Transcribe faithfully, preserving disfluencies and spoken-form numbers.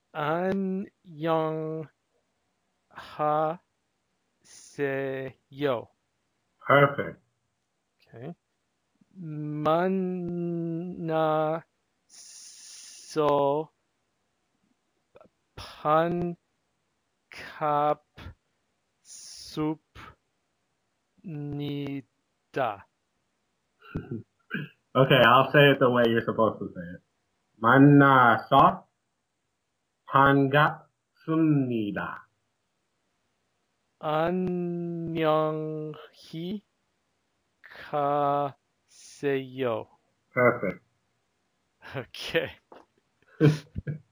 안녕하세요. Perfect. Okay. 만나서 반갑습니다. Okay, I'll say it the way you're supposed to say it. 만나서 반갑습니다. 안녕히 가세요. Perfect. Okay.